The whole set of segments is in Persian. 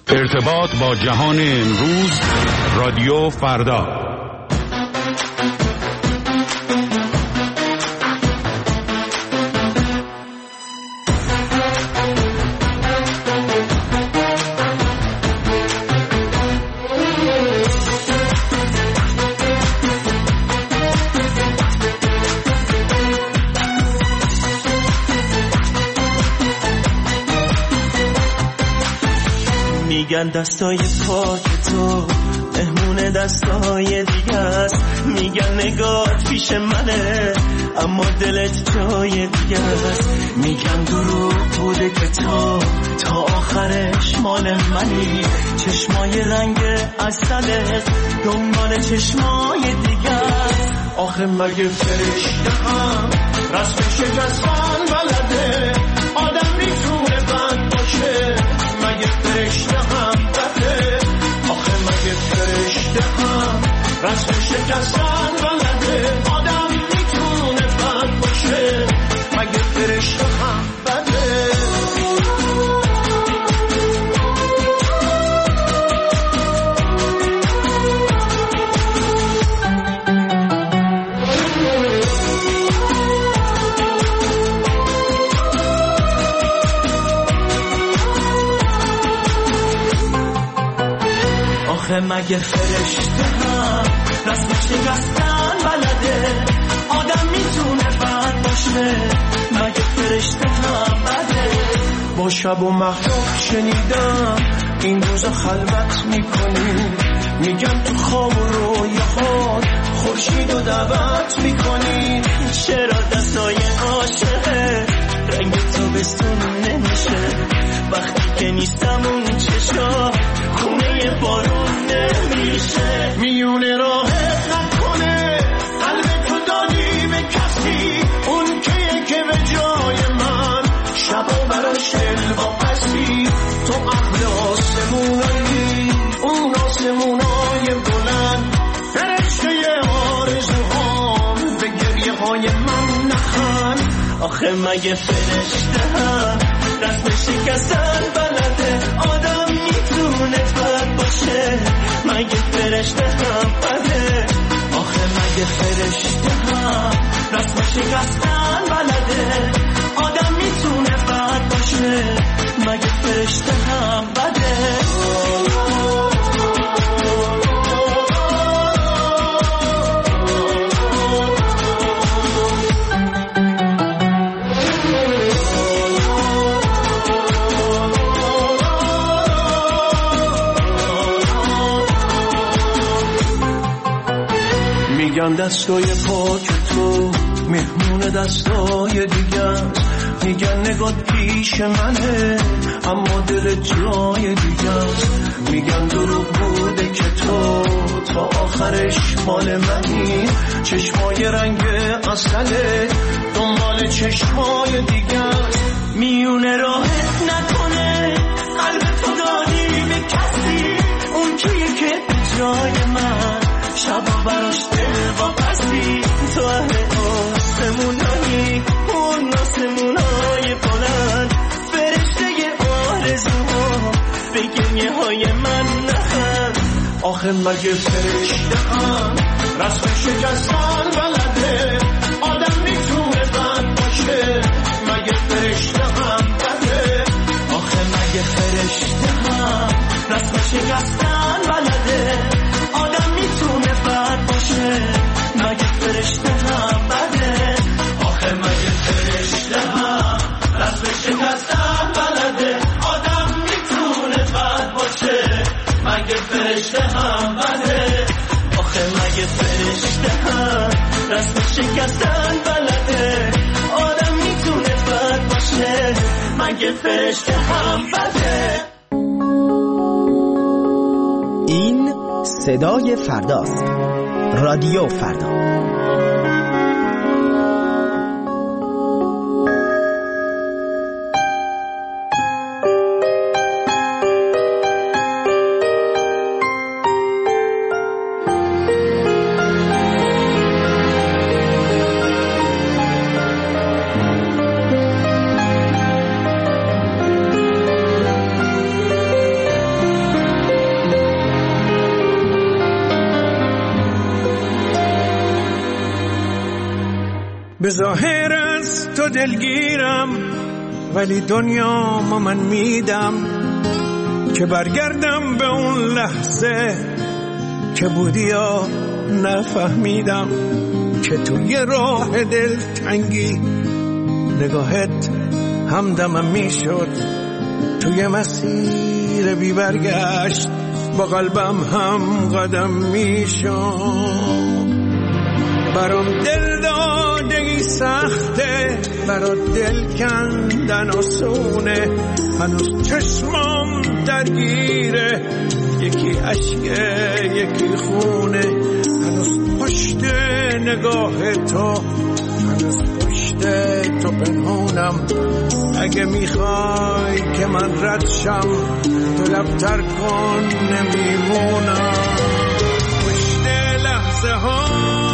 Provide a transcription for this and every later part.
ارتباط با جهان امروز، رادیو فردا. میگن دستای پاک تو مهمون دستای دیگه است، میگن نگات پیش منه اما دلت جای دیگه است، میگن دروغ بوده که تو تا آخرش مال منی، چشمای رنگ عسلت دنبال چشمای دیگه است. آخه مگه فرشته هم رسم شکستن بلده؟ آدم میتونه بند باشه؟ مگه فرشته هم بده؟ آخه مگه فرشته هم رسم شکستن بلده؟ آدم میتونه بند باشه؟ مگه فرشته هم بده؟ آخه مگه فرشته هم رسم شکستن بلده؟ آدم میتونه بد باشه؟ مگه فرشته هم بده؟ با شب و مخلوق شنیدم این روزا خلوت میکنی، میگم تو خواب و رویاهات خورشید و دعوت میکنی. چرا دستای عاشقه رنگ تو بستون نمیشه؟ وقتی که نیستم اون چشا خونه بارون نمیشه. میونه راحت نکنه قلب تو دادی به کسی، اون که به جای من شبا براش الواقصی. تو اهل آسمونایی، اون آسمونای بلند، فرشته آرزوهام به گریه های من نخند. آخه مگه فرشته هم رسم شکستن بلده؟ آدم میتونه بد باشه؟ مگه فرشته هم بده؟ آخه مگه فرشته هم رسم شکستن بلده؟ آدم میتونه بد باشه؟ مگه فرشته هم بده؟ میگن دستای پاک تو مهمون دستای دیگه است، میگن نگات پیش منه اما دل جای دیگه است، میگن دروغ بوده که تو تا آخرش مال منی، چشمای رنگ عسله دنبال چشمای دیگه است. میونه راحت نکنه قلب تو دادی به کسی، اون که به جای من شبا براش دل واپسی. تو اهل آسمونایی، اون آسمونای بلند، فرشته آرزوها به گریه های من نخند. آخه مگه فرشته هم رسم شکستن بلده؟ آدم میتونه بد باشه؟ مگه فرشته هم بده؟ آخه مگه فرشته هم رسم شکستن بلده؟ آدم میتونه بد باشه؟ مگه فرشته هم بده؟ آخه مگه فرشته هم رسم شکستن بلده؟ آدم میتونه بد باشه؟ مگه فرشته هم بده؟ آخه مگه فرشته هم رسم شکستن بلده؟ آدم میتونه بد باشه؟ مگه فرشته هم بده؟ این صدای فرداست. رادیو فردا. به ظاهر از تو دلگیرم ولی دنیا ما من میدم که برگردم به اون لحظه که بودی یا نفهمیدم که توی راه دلتنگی نگاهت همدمم میشد توی مسیر بی برگشت با قلبم هم قدم میشد برام دل دادگی سخته برات دل کندن آسونه هنوز چشمام درگیره یکی عشقه یکی خونه هنوز پشت نگاه تو هنوز پشت تو پنهونم اگه میخوای که من رد شم تو لبتر کن نمیمونم پشت لحظه ها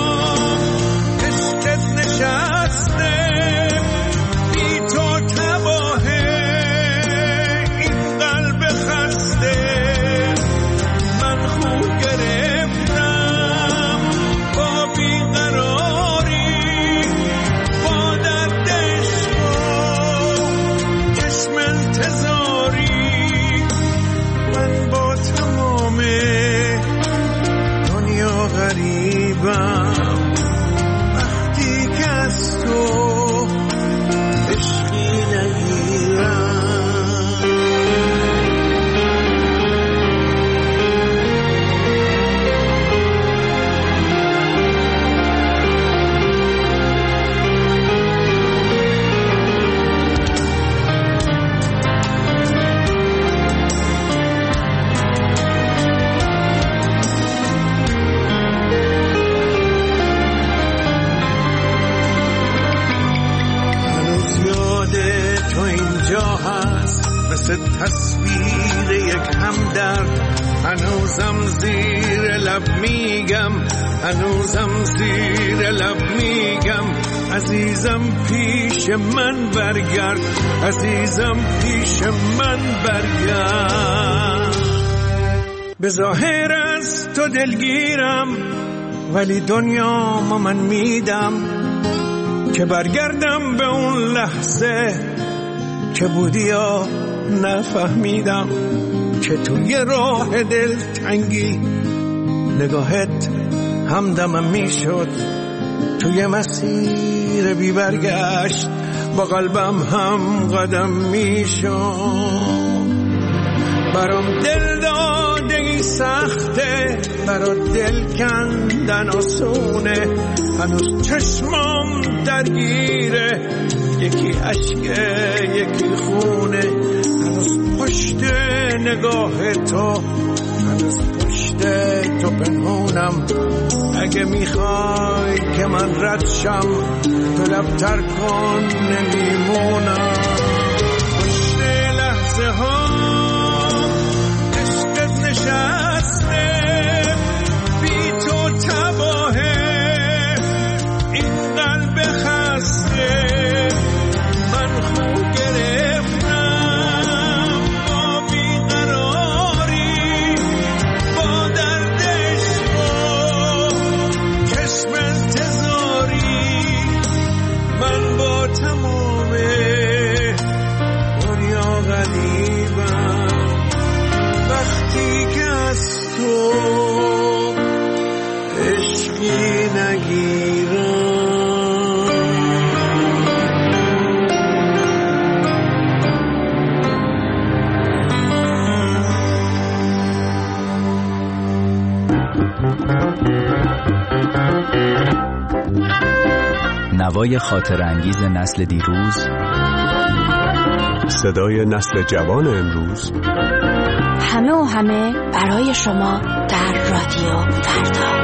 عشقت نشسته بی تو تباهه این قلب خسته من خو گرفتم با بیقراری با درد عشق و چشم انتظاری من با تمام دنیا غریبم وقتی که از تو عشقی نگیرم مثل تصویر یک همدرد هنوزم زیر لب میگم هنوزم زیر لب میگم عزیزم پیش من برگرد عزیزم پیش من برگرد به ظاهر از تو دلگیرم ولی دنیا ما من میدم که برگردم به اون لحظه که بودی یا نفهمیدم که توی راه دلتنگی نگاهت همدمم میشد توی مسیر بی برگشت با قلبم هم قدم میشد برام دل دادگی سخته برات دل کندن آسونه هنوز چشمام درگیره یکی عشقه یکی خونه هنوز پشت نگاه تو هنوز پشت تو پنهونم اگه میخوای که من رد شم تو لبتر کن نمیمونم پشت لحظه ها عشقت نشسته بی تو تباهه این قلب خسته من خو گرفتم با بیقراری با درد عشق و چشم انتظاری من با تمام دنیا غریبم وقتی که از تو عشقی نگیرم نوای خاطر انگیز نسل دیروز، صدای نسل جوان امروز، همه و همه برای شما در رادیو فردا.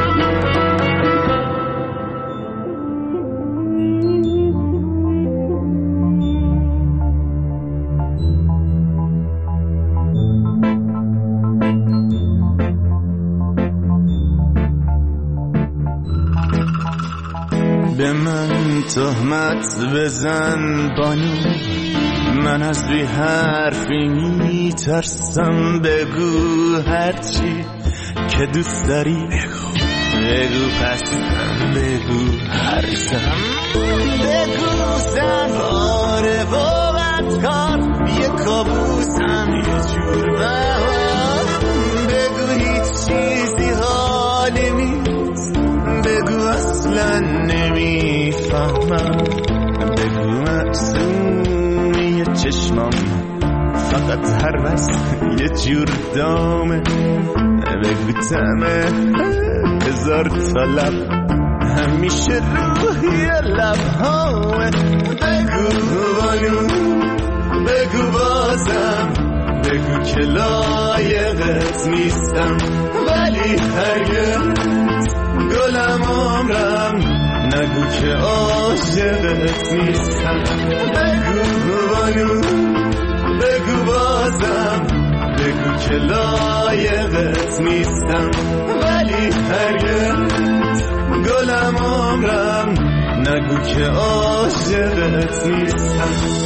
به من تهمت بزن بانو من از بی حرفی میترسم بگو هرچی که دوست داری بگو بگو پس بگو هرزم بگو سواره باقت کار یه کابوسم یه جور بهار بگو هیچ چیزی حالی نیست بگو اصلا نمیفهمم بگو معصومی چشمام فقط هر بس یه جور دامه بگو تمه هزار تا لب همیشه روحی لبهامه بگو بانو بگو بازم بگو که لایقت نیستم ولی هرگز گلم عمرم نگو که عاشقت نیستم بگو بانو بگو بازم بگو که لایقت نیستم ولی هرگز گلم عمرم نگو که عاشقت نیستم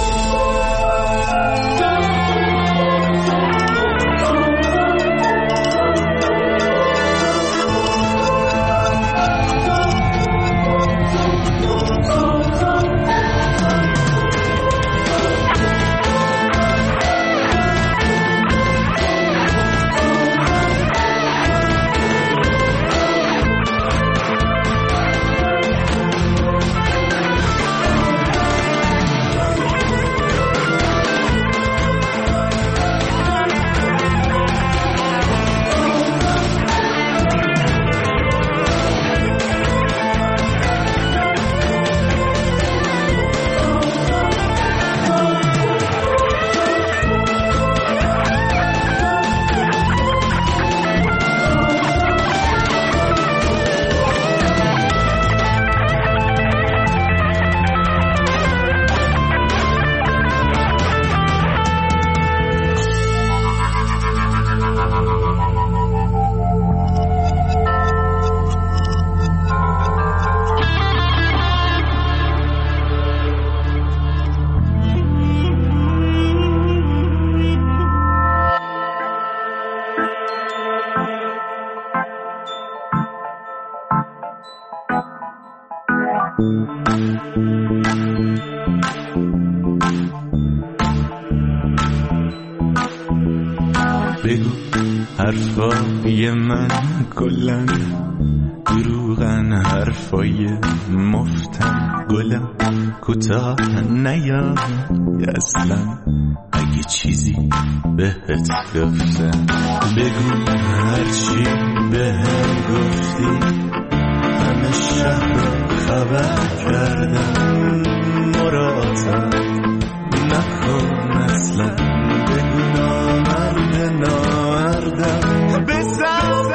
بگو حرفای من کلن دروغن حرفای مفتن گلم کوتاه نیا اصلا اگه چیزی بهت گفتم بگو هرچی بهم گفتی همه شهر خبر کردم مراتب نکن اصلا بگو نامردم بزن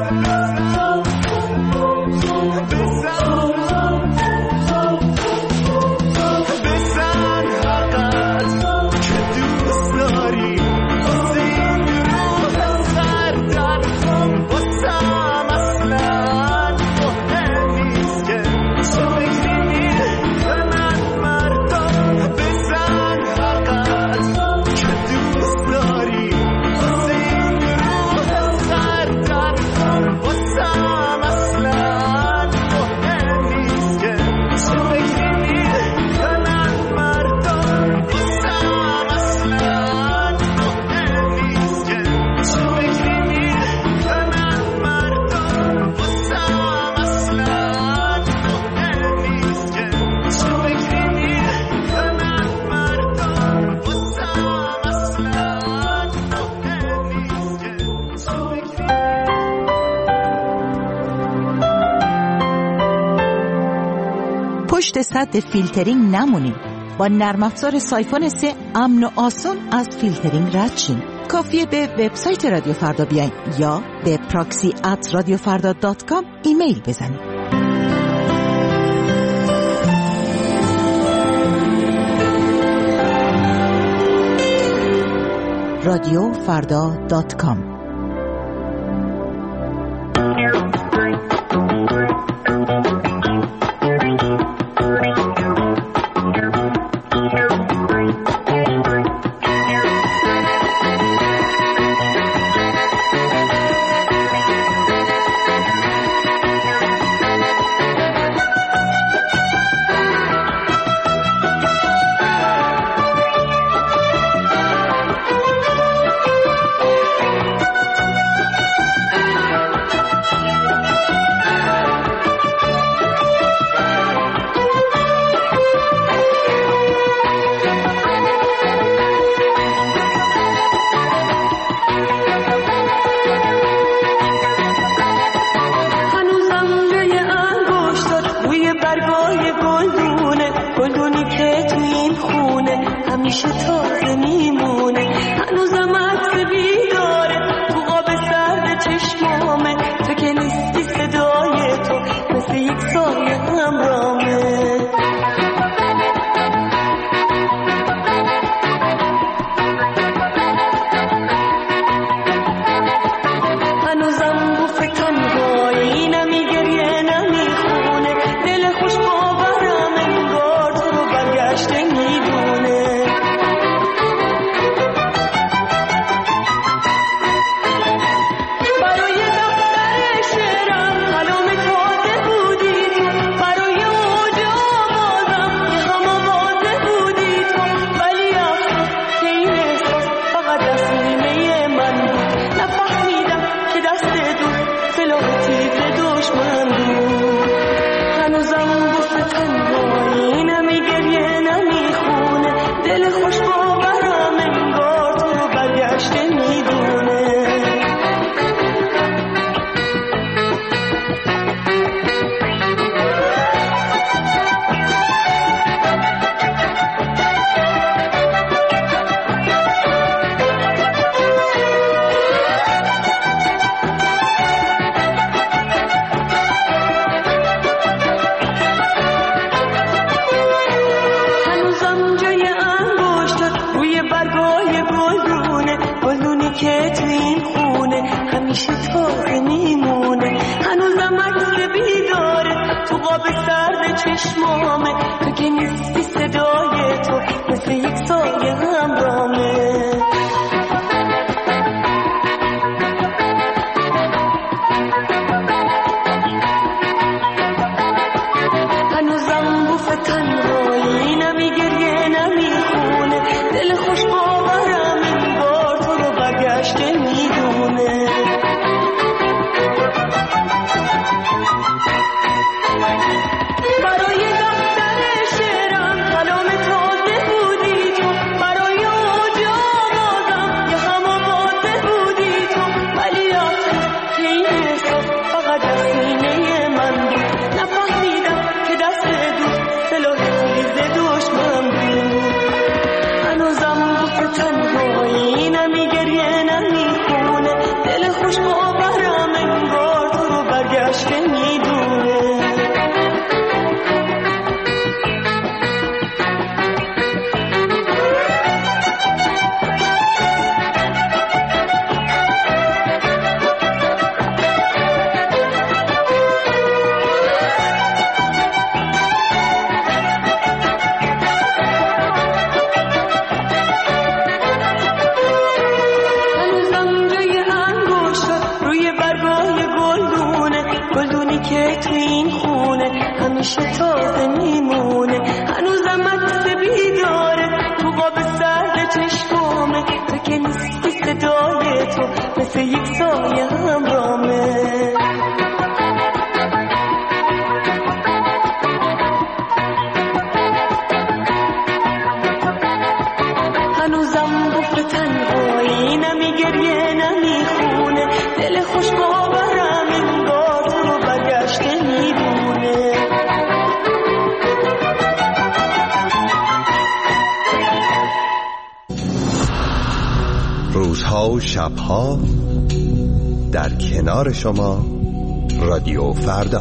حقت که دوست داری زین روح سردر باسم اصلا مهم نیست که چه فکری میکنن مردم بزن حقت که دوست داری زین روح سردر باسم اصلا مهم نیست که چه فکری میکنن مردم باسم اصلا مهم نیست که چه فکری میکنن مردم باسم اصلا مهم نیست که چه فکری میکنن مردم باسم اصلا مهم نیست که چه فکری پشت سد فیلترینگ نمونید. با نرم افزار سایفون 3 امن و آسان از فیلترینگ رد شین. کافیه به وبسایت رادیو فردا بیاین یا به proxy@radiofarda.com ایمیل بزنید. radiofarda.com که تو این خونه همیشه تازه میمونه. هنوزم عکس بیداره تو قاب سرد چشمامه، تو که نیستی صدای تو مثل یک سایه همراهمه. هنوزم بوف تنهایی نمیگریه نمیخونه، دل خوش باورم این بار تو رو برگشته میدونه. برای دفتر شعرم کلام تازه بودی تو، برای اوج آوازم یه هم آوازه بودی تو، ولی آخر که این حساب فقط از سینه من بود. نفهمیدم که دست دوست سلاح تیز دشمن بود. هنوزم بوف تنهایی نمیگریه نمیخونه، دل خوش باورم انگار تو رو برگشته میدونه. هنوزم جای انگشتات روی برگای گلدونی که تو این خونه همیشه تازه میمونه. هنوزم عکس بیداره تو قاب سرد چشمامه، تو که نیستی صدای تو مثل یک سایه همراهمه. هنوزم بوف تنهایی نمیگریه نمیخونه، دل خوش باورم انگار تو رو برگشته میدونه. روزها و شبها در کنار شما رادیو فردا.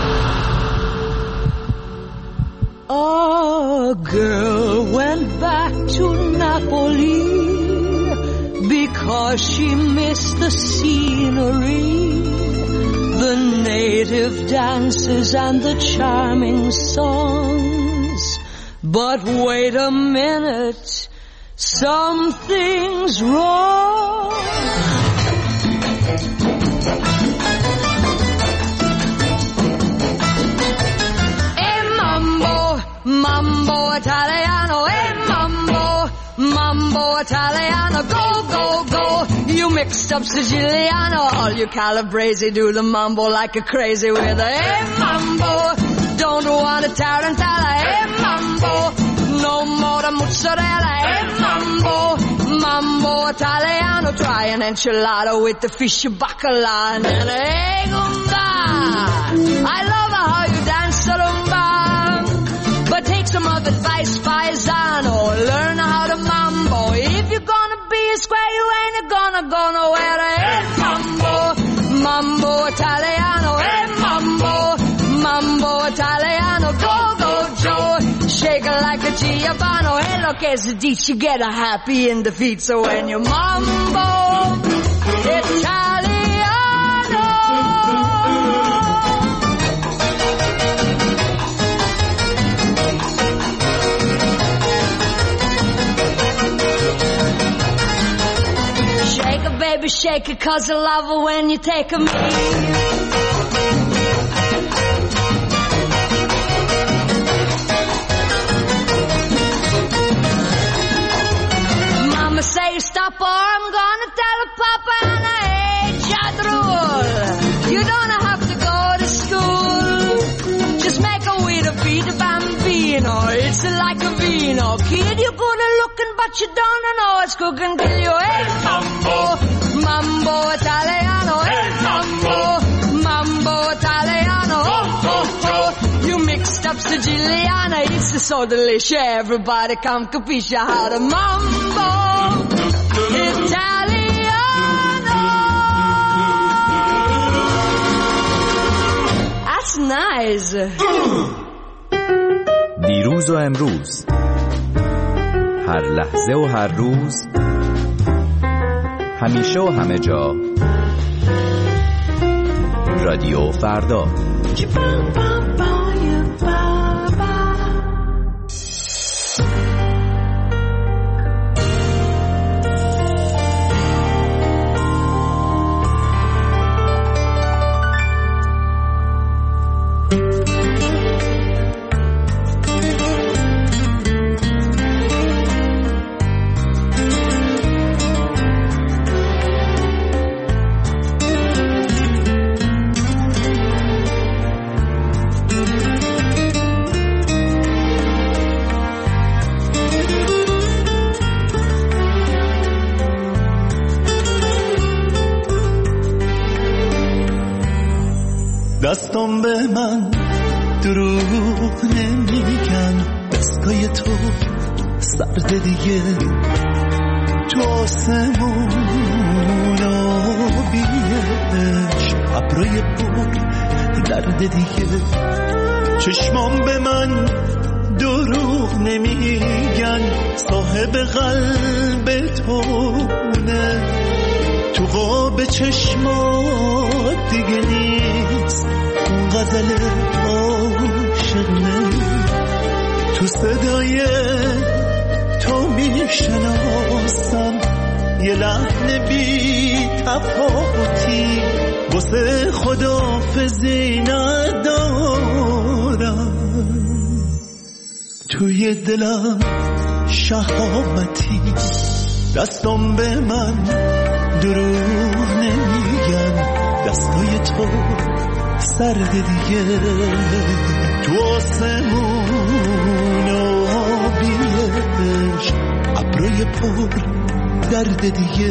A girl went back to Napoli because she missed the scenery, the native dances and the charming songs. But wait a minute, something's wrong. Mambo Italiano, hey mambo Italiano, go, go, go. You mixed up Siciliano, all you Calabrese do the mambo like a crazy with a hey mambo. Don't want a tarantella, hey mambo. No more the mozzarella, hey mambo Italiano. Try an enchilada with the fish bacala and a hey gumba. I love how you dance the rumba. But take some of advice, paisano. Learn how to mambo. If you're gonna be a square, you ain't gonna go nowhere. Hey, mambo Italiano. Hey, mambo Italiano. Go, go, Joe. Shake it like a Giovanni. Hey, look, as a dish, you get a happy in the feet. So when you mambo Italiano. Shake it, baby, shake it, 'cause I love it when you take a me. Mama say stop or I'm gonna tell Papa and I hate Jadrul. You don't have to go to school. Just make a way to feed the bambino. It's like a vino. Kid, you're good at looking, but you don't know it's cooking till you. Hey, mambo Italiano. Hey, mambo Italiano. Oh, oh, oh. You mixed up Siciliana. It's so delicious. Everybody come capisce how to mambo Italiano. That's nice. دیروز و امروز، هر لحظه و هر روز همیشه و همه جا. رادیو فردا. دستم به من دروغ نمیگن، دستای تو سرد دیگه، تو آسمون آبیش ابرای پر درد دیگه. چشمام به من دروغ نمیگن، صاحب قلب تونه، تو قاب چشمات دیگه نیست اون غزل عاشقونه. تو صدای تو میشناسم یه لحن بی تفاوتی، واسه خداحافظی ندارم توی دلم شهامتی. دستم به من دروغ نمیگن، دستای تو سرد دیگه، تو آسمون آبیش ابرای پر درد دیگه.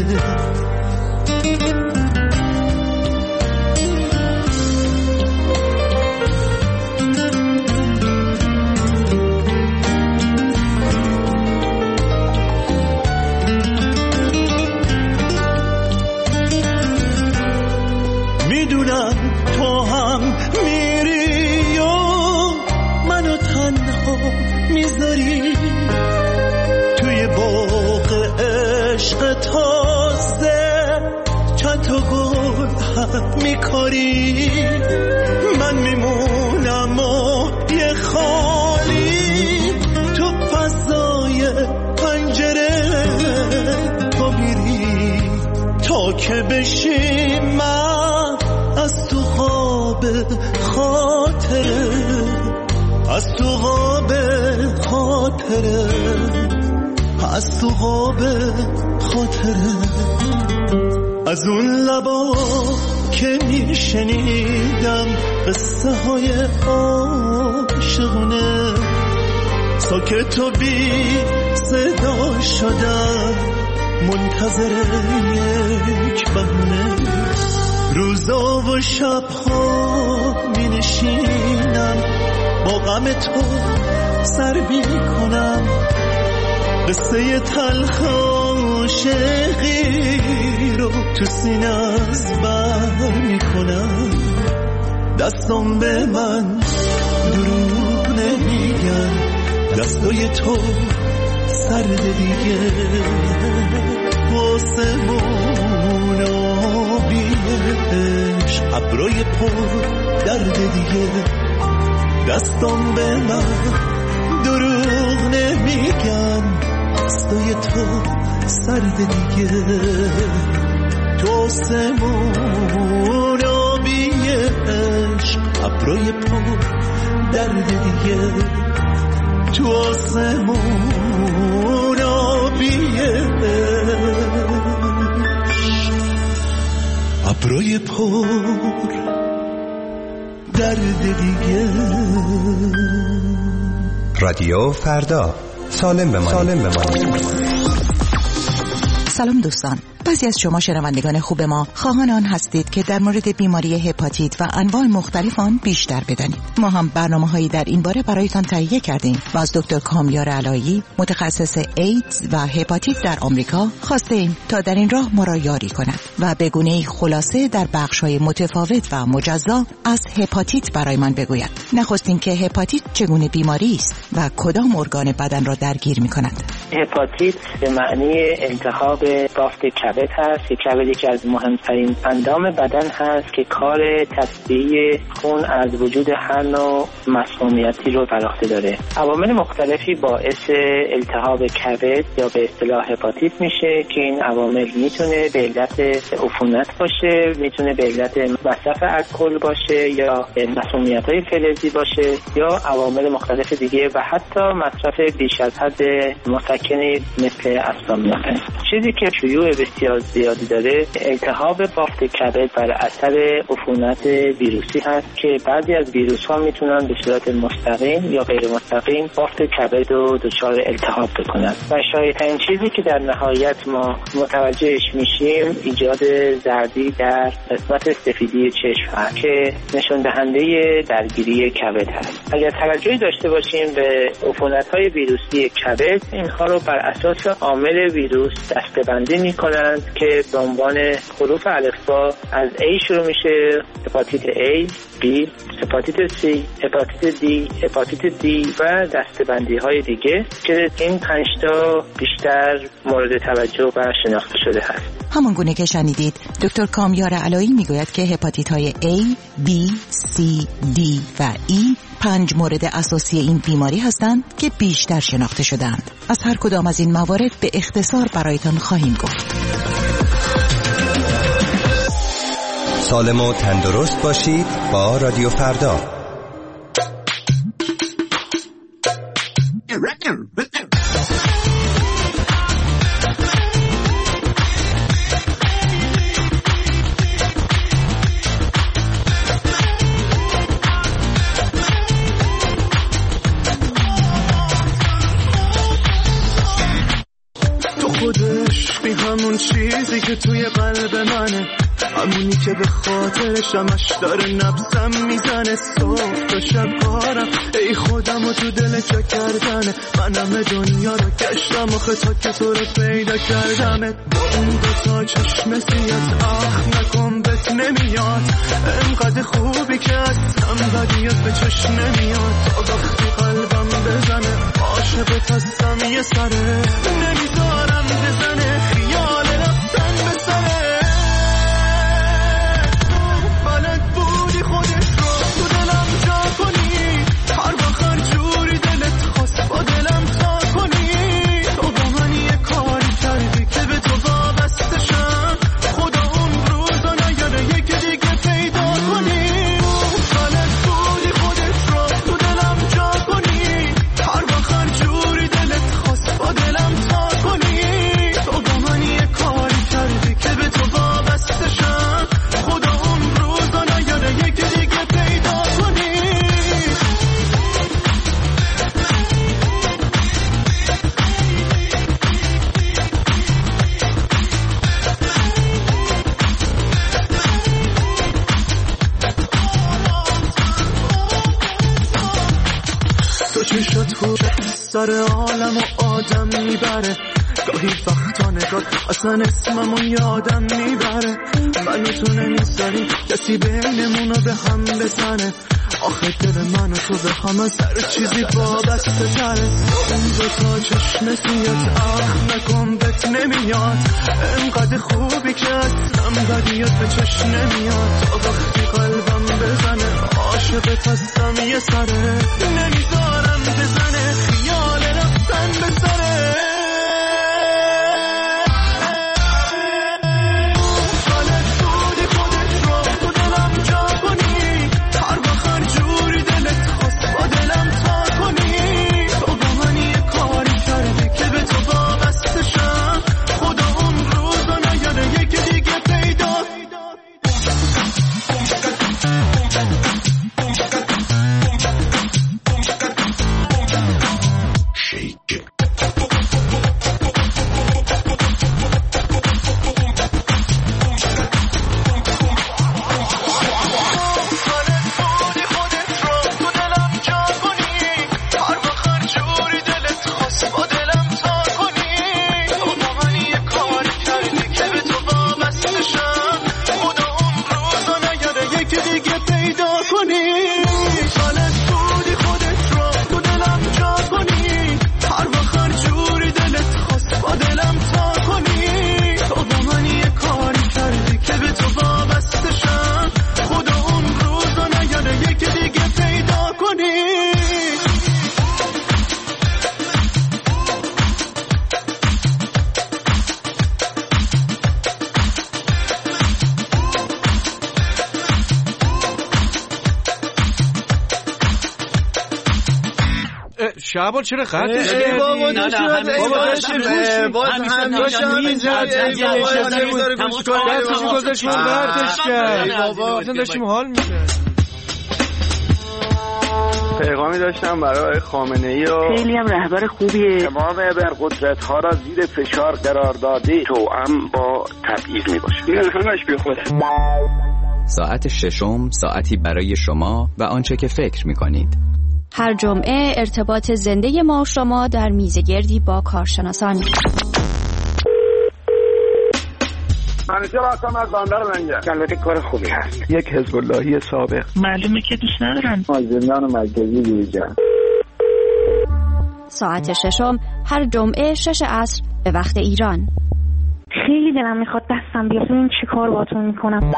تو هم میری و منو تنها میذاری توی باغ عشق تازه، چند تا گل هم میکاری. من میمونم و یه خالی تو فضای پنجره، تو میری تا که بشی من از تو خواب خاطره، از تو خواب خاطره، از تو خواب خاطره. از اون لبا که میشنیدم قصه های عاشقونه، ساکت و بی صدا شدم منتظر یک بهونه. روزا و شبها می نشینم با غم تو سر بی کنم، قصه تلخ عاشقی رو تو سینه از بر می کنم. دستم به من دروغ نمیگن، دستای تو سرد دیگه، آسمون آبیش ابرای پر درد دیگه. دستم به من دروغ نمیگن، دستای تو سرد دیگه، تو آسمون آبیش ابرای پر درد دیگه، تو آسمون آبیش ابرای پر درد دیگه. رادیو فردا، سالم بمانید. سلام دوستان، بعضی از شما شنوندگان خوب ما خواهان آن هستید که در مورد بیماری هپاتیت و انواع مختلف آن بیشتر بدانید. ما هم برنامه‌هایی در این باره برایتان تهیه کردیم و از دکتر کامیار علایی، متخصص ایدز و هپاتیت در آمریکا، خواستیم تا در این راه ما را یاری کند و به گونه‌ای خلاصه در بخش‌های متفاوت و مجزا از هپاتیت برایمان بگوید. نخستین که هپاتیت چگونه بیماری است و کدام ارگان بدن را درگیر می‌کند. هپاتیت به معنی التهاب بافت کبد هست. کبد یکی از مهمترین اندام بدن هست که کار تصفیه خون از وجود هر نوع مسمومیتی رو بر عهده داره. عوامل مختلفی باعث التهاب کبد یا به اصطلاح هپاتیت میشه که این عوامل میتونه به علت عفونت باشه، میتونه به علت مصرف الکل باشه یا مسمومیت‌های فلزی باشه یا عوامل مختلف دیگه و حتی مصرف بیش از حد مسکنی مثل اسپامین. چیزی که شیوع بسیار زیادی داره التهاب بافت کبد بر اثر عفونت ویروسی هست که بعضی از ویروس‌ها میتونن به صورت مستقیم یا غیر مستقیم بافت کبد رو دچار التهاب بکنن و شایع‌ترین چیزی که در نهایت ما متوجهش میشیم ایجاد زردی در قسمت سفیدی چشم هست که نشون دهنده درگیری کبد هست. اگر توجهی داشته باشیم به عفونت‌های ویروسی کبد، اینها رو بر اساس عامل ویروس دسته‌بندی می‌کنند که به عنوان حروف الفبا از A شروع میشه، هپاتیت A، B، هپاتیت C، هپاتیت D، هپاتیت D و دسته‌بندی‌های دیگه که این 5 تا بیشتر مورد توجه و شناخته شده هست. همون گونه که شنیدید دکتر کامیار علایی میگوید که هپاتیت های A، B، C، D و E 5 مورد اساسی این بیماری هستند که بیشتر شناخته شدند. از هر کدام از این موارد به اختصار برایتان خواهیم گفت. سالم و تندرست باشید با رادیو فردا. همون چیزی که توی قلب منه، همونی که به خاطرش همش داره نبضم میزنه. صبح تا شب کارم ای خودم و تو دل چه کردنه. من همه دنیا رو گشتم آخه تا که تو رو پیدا کردمت. با اون دوتا چشم سیات آخ نکن بهت نمیاد. انقدر خوبی که اصلا بدیت به چشم نمیاد. تا وقتی قلبم بزنه عاشقت هستم یه سره. نمیذارم بزنه خیال رفتن به سره. بلد بودی خودت رو تو دلم جا کنی. هر وقت هر جوری دلت خواست با دلم تا کنی. تو با من یه کاری کردی که به تو وابسته شم. خدا اون روزا نیاره یکی دیگه پیدا کنی. بلد بودی خودت رو تو دلم جا کنی. هر وقت هر جوری دلت خواست با دلم تا کنی. تو با من یه کاری کردی که به تو وابسته شم. خدا اون روزا نیاره یکی دیگه پیدا کنی. تو چشات خوش سر عالم و آدم میبره. گاهی وقتا نگات اصلا اسممو یادم میبره. من و تو نمیذاریم کسی بینمونو به هم بزنه. آخه دل من و تو به هم از هر چیزی وابسته تره. اون دوتا چشم سیات آخ نکن بهت نمیاد. انقدر خوبی که اصلا بدیت به چشم نمیاد. تا وقتی قلبم بزنه عاشقت هستم یه سره. نمیذارم بزنه خیال رفتن به سره. شعبان چرا خطش کردی؟ بابا داشتیم باز داشتیم حال میکرد. پیغامی داشتم برای خامنه‌ای و خیلی هم رهبر خوبیه. تمام ابرقدرت‌ها را زیر فشار قرار داده توأم با تبعیض میباشه. این همش بیخوده. ساعت ششم ساعتی برای شما و آنچه که فکر میکنید. هر جمعه ارتباط زنده ما و شما در میزگردی با کارشناسان. منیجر هستم از بندر لنگر. البته کار خوبی هست. یک حزب اللهی سابق. معلومه که دوست ندارن. زندان مرکزی بیرجان. ساعت ششم هر جمعه 6 عصر به وقت ایران. خیلی دلم میخواد دستم بیاد این چی کار باتون میکنم.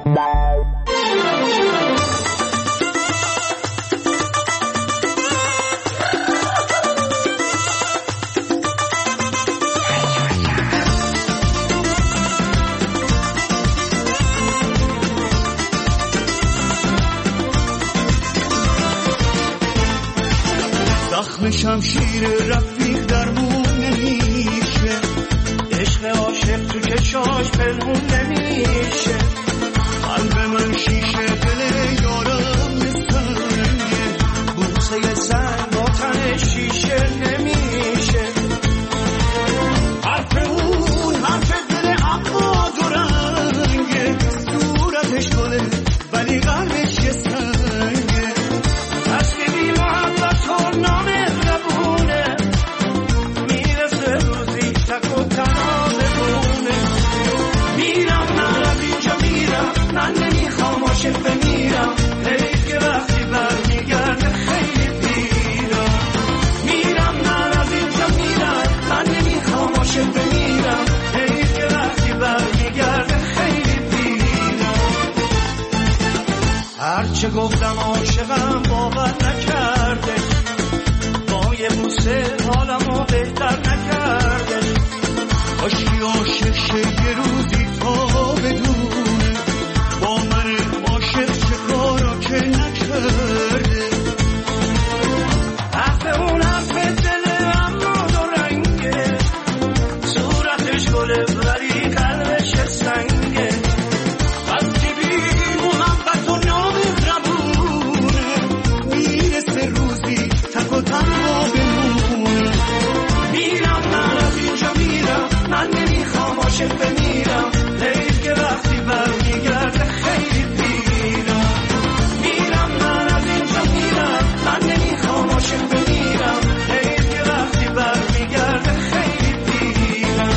زخم شمشیر رفیق درمون نمیشه، عشق عاشق تو چشاش پنهون نمیشه. قلب من شیشه دل یارم نسنگه، بوسه سنگ با تن شیشه نمیشه. حرف اون حرف دل اما دو رنگه، صورتش گله ولی قلبش یه سنگه. تصویبی محبت و نام زبونه، میرسه روزی تک و تنها بمونه. میرم من از اینجا میرم، من نمیخوام عاشق بمیرم، حیف که وقتی برمیگرده خیلی پیرم. میرم من از اینجا میرم، من نمیخوام عاشق بمیرم، حیف که وقتی برمیگرده خیلی پیرم. هرچه گفتم عاشقم باور نکرده، با یه بوسه حالمو بهتر نکرده. کاشکی عاشق شه یه روزی تا بدونه، با من عاشق چه کارا که نکرده. حرف اون حرف دل اما دو رنگه، صورتش گله ولی قلبش سنگه. وقتی بی محبت و نام ربونه، میرسه روزی تک و تنها بمونه. میرم من از اینجا میرم، من نمیخوام عاشق بمیرم، حیف که وقتی برمیگرده خیلی پیرم. میرم من از اینجا میرم، من نمیخوام عاشق بمیرم، حیف که وقتی برمیگرده خیلی پیرم.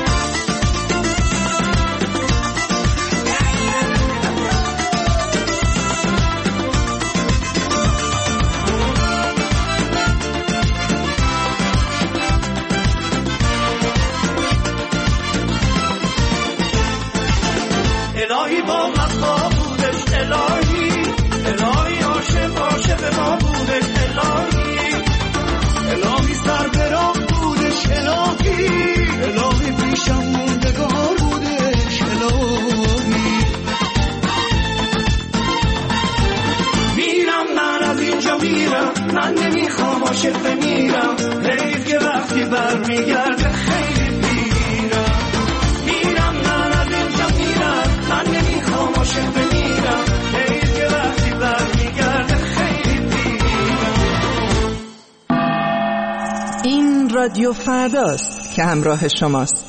الهی با وفا بودش، الهی الهی عاشق ما بودش، الهی الهی سر به راه بودش، الهی الهی پیشم موندگار بودش، الهی. میرم من از اینجا میرم، من نمیخوام عاشق بمیرم، حیف که وقتی برمیگرده خیلی پیرم. میرم من از اینجا میرم، من نمیخوام عاشق بمیرم، حیف که وقتی برمیگرده خیلی پیرم. این رادیو فرداست که همراه شماست.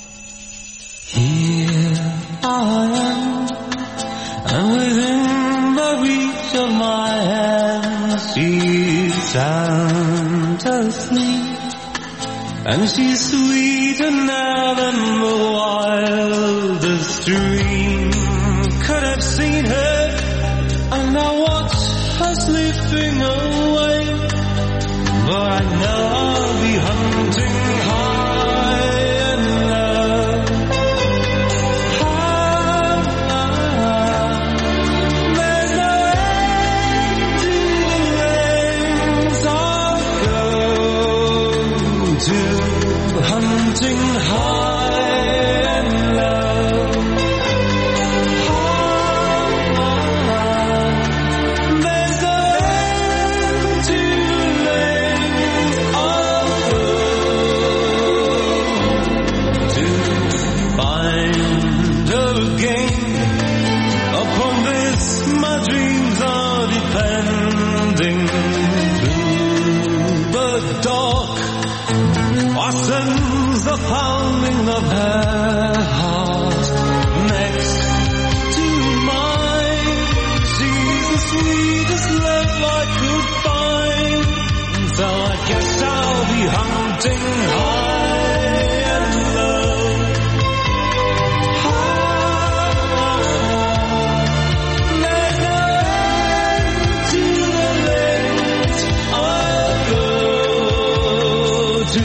And within the reach of my hand, she's sound asleep, and she's sweeter now than the wildest dream could have seen her. And I watch her slipping away, but I know I'll be hunting high and low. There's no end to the lengths I'll go to, hunting high and low. pounding of her heart next to mine. She's the sweetest love I could find. So I guess I'll be hunting high and low. There's no end to the lengths I'll go to.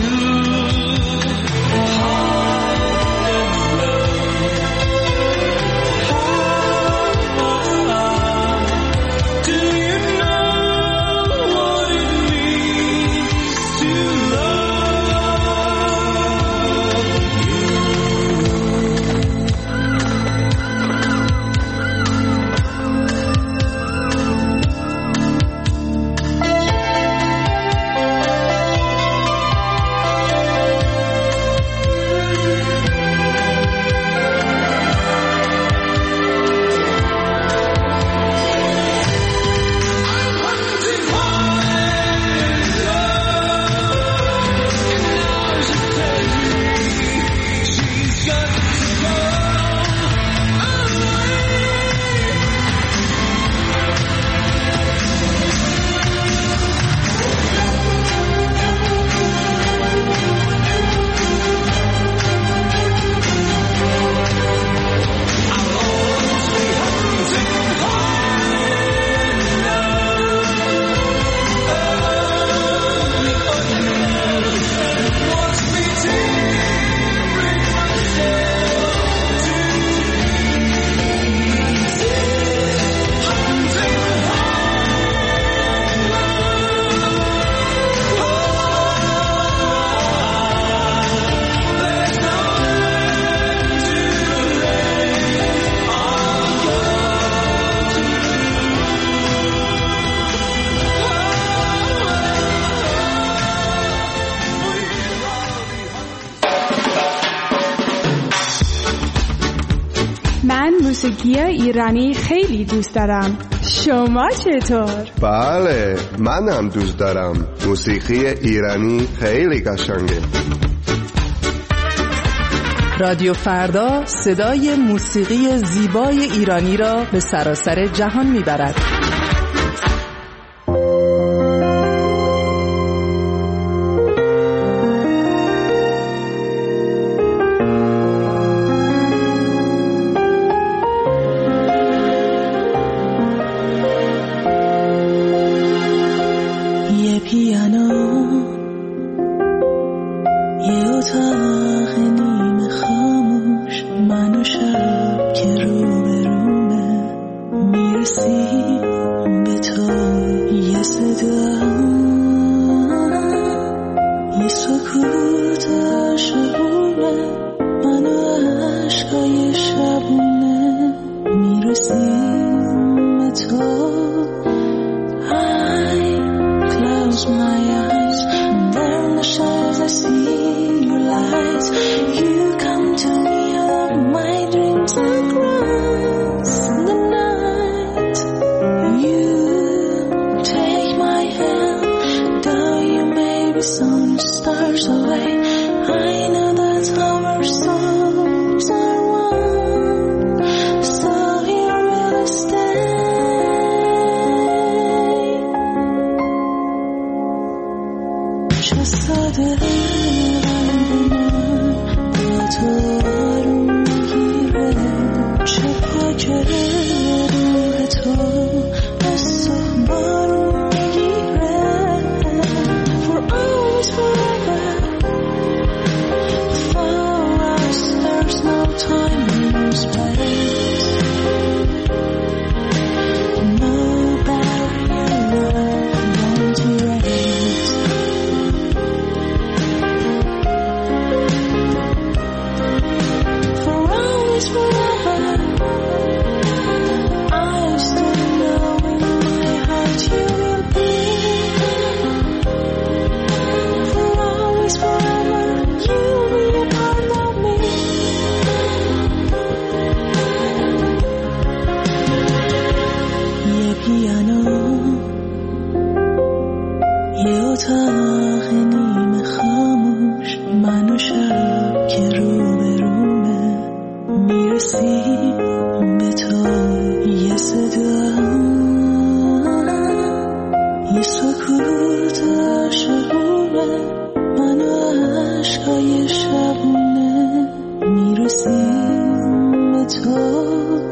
موسیقی ایرانی خیلی دوست دارم. شما چطور؟ بله، منم دوست دارم. موسیقی ایرانی خیلی قشنگه. رادیو فردا صدای موسیقی زیبای ایرانی را به سراسر جهان میبرد. به تو یه صدا، یه سکوت عاشقونه، منو عشقای شبونه میرسیم به تو.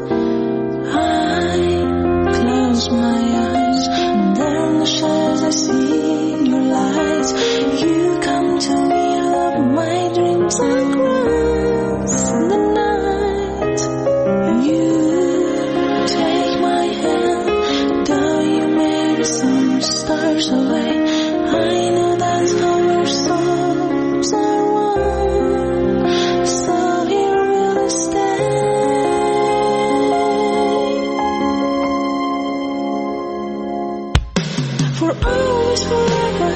I close my eyes and there in the shadows I see your light. You come to me out of my dreams across the night. You take my hand, though you made some stars away. I know that's how our souls are one, so here we'll stay. For always, forever.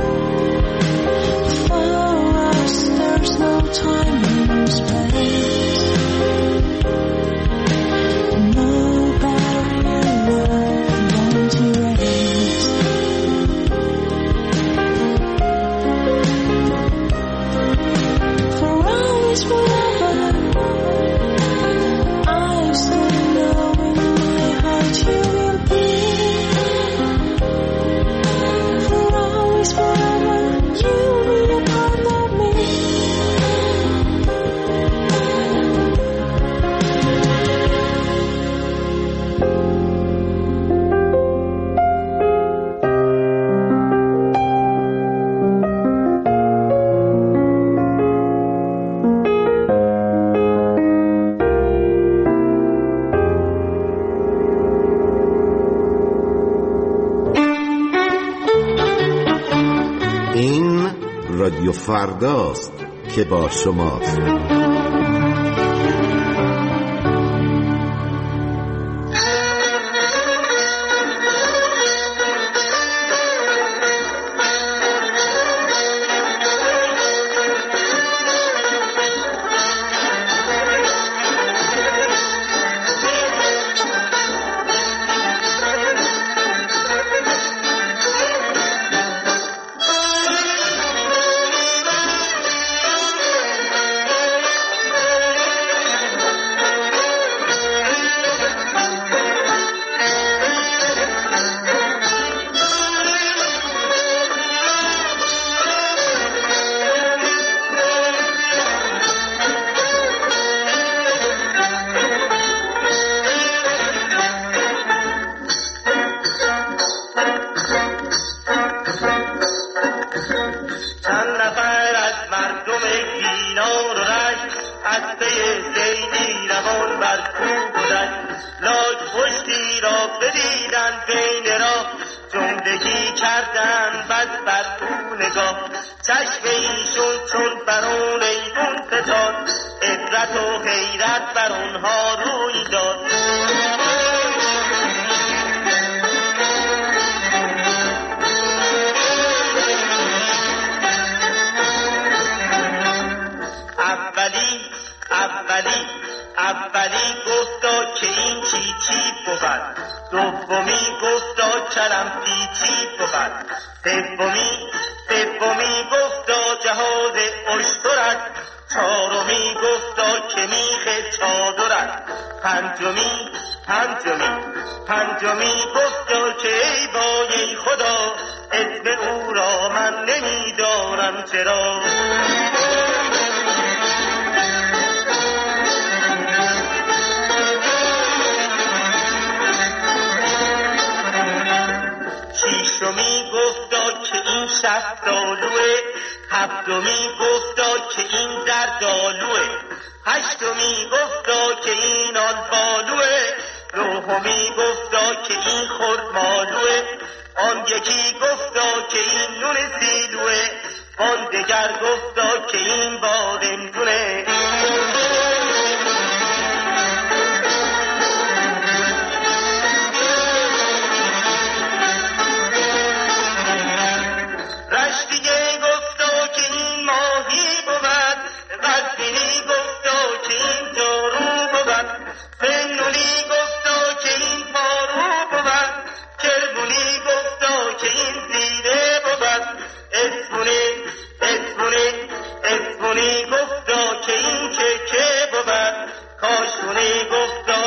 For us, there's no time and space. No barrier love won't erase. For always, forever. I still know in my heart you will be. For always, forever, you will be a part of me. این رادیو فرداست که با شماست. اولی گفتا که این چی بود، دومی گفتا کلم پیچی بود، سومی گفتا جهاز اشترک، چهارمی گفتا که میخ چادرک، پنجمی گفتا که ای بای خدا، اسم او را من نمیدانم چرا. ششمی گفتا که این شفتالوه، هفتمی گفتا که این زردالوه، هشتمی گفتا که این آلبالوه، نهمی گفتا که این خرمالوه، آن یکی گفتا که این نون سیلوه، آن دگر گفتا که این بادمجونه.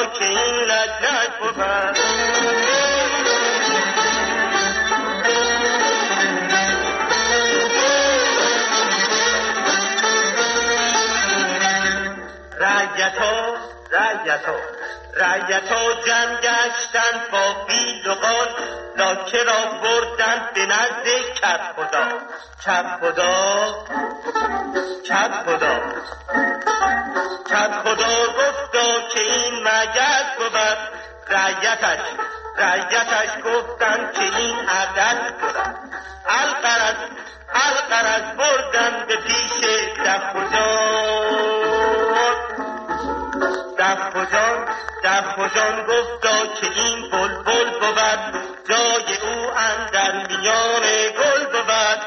که این لجلج بود. رعیت ها جمع گشتند با بیل و قال، لاکه را بردند به نزد کدخدا. کدخدا گفتا که این مگس بود. رعیتش گفتند که این عدد بود. القرض بردند به پیش دفخجان گفتا که این بلبل بود. جای او اندر میان گل بود.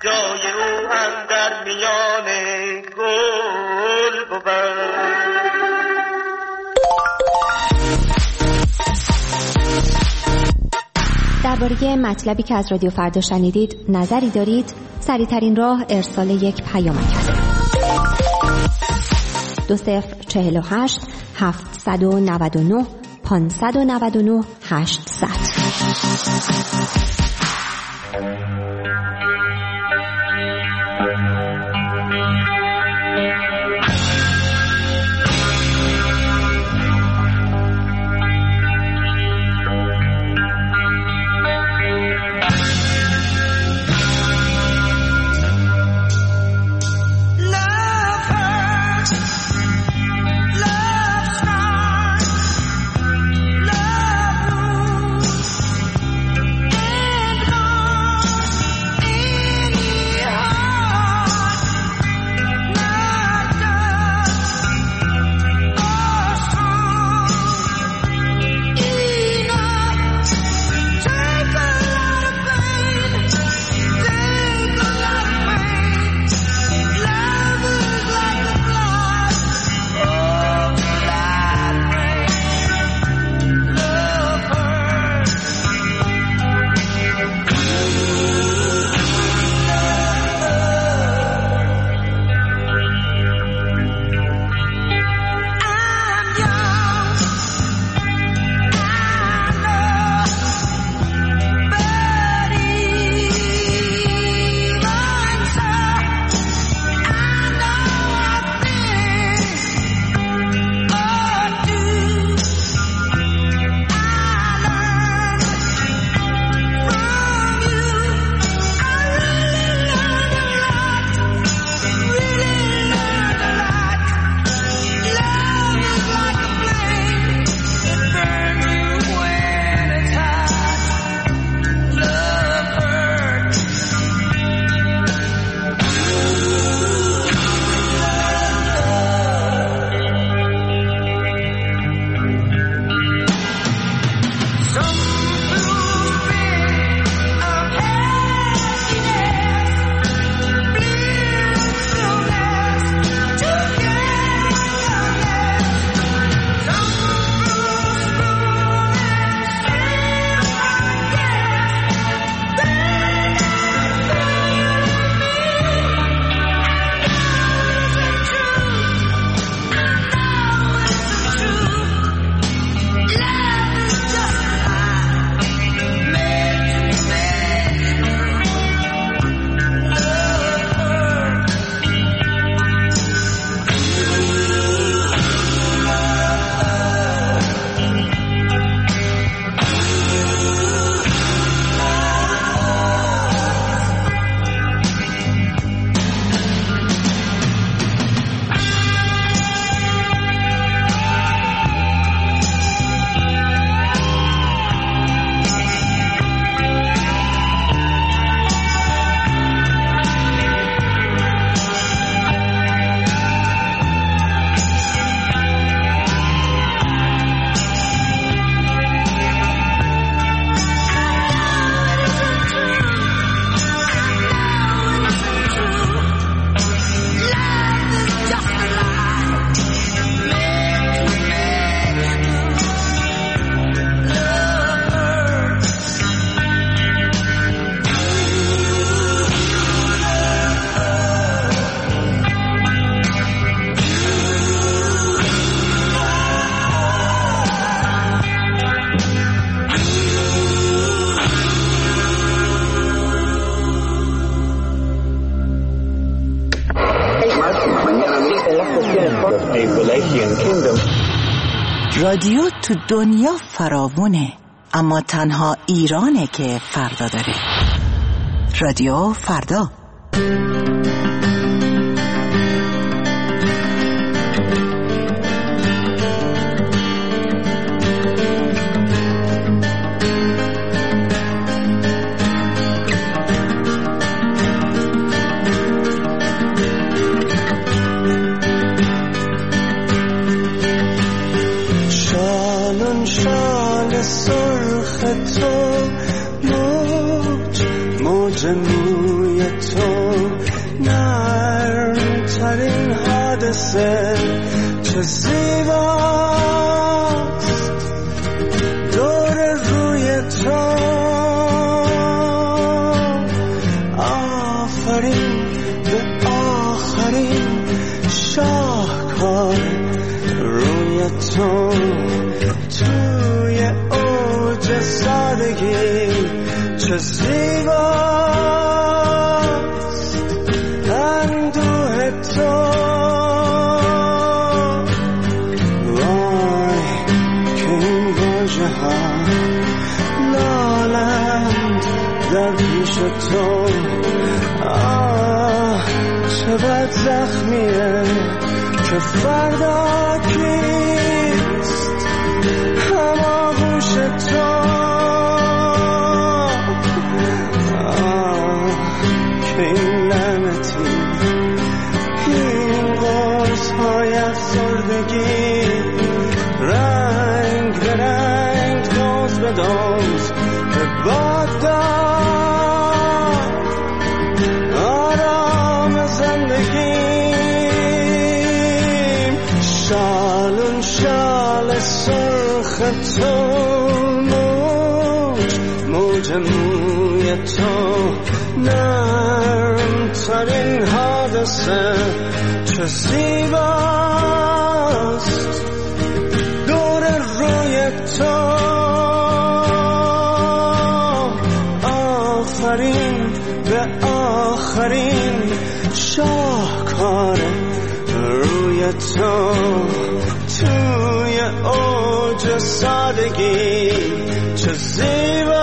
درباره مطلبی که از رادیو فردا شنیدید نظری دارید؟ سریع‌ترین راه ارسال یک پیامک است. 2048 799 599 800. رادیو تو دنیا فراوونه، اما تنها ایرانه که فردا داره. رادیو فردا. موی تو نرم ترین حادثه، چه زیباست دور روی تو. آفرین به آخرین شاهکار روی تو، توی اوج سادگی چه زیباست اندوه تو. وای که این واژه ها لالند در پیش تو. آه چه بد زخمیه که فردا کیست هماغوش تو. این لعنتی این قرص‌های افسردگی، رنگ به رنگ دوز به دوز به باد داد آرام زندگیم. شالون شال سرخ تو، موج موی تو نرم ترین حادثه، چه زیباست دور روی تو. آفرین به آخرین شاهکار روی تو، توی اوج سادگی چه زیباست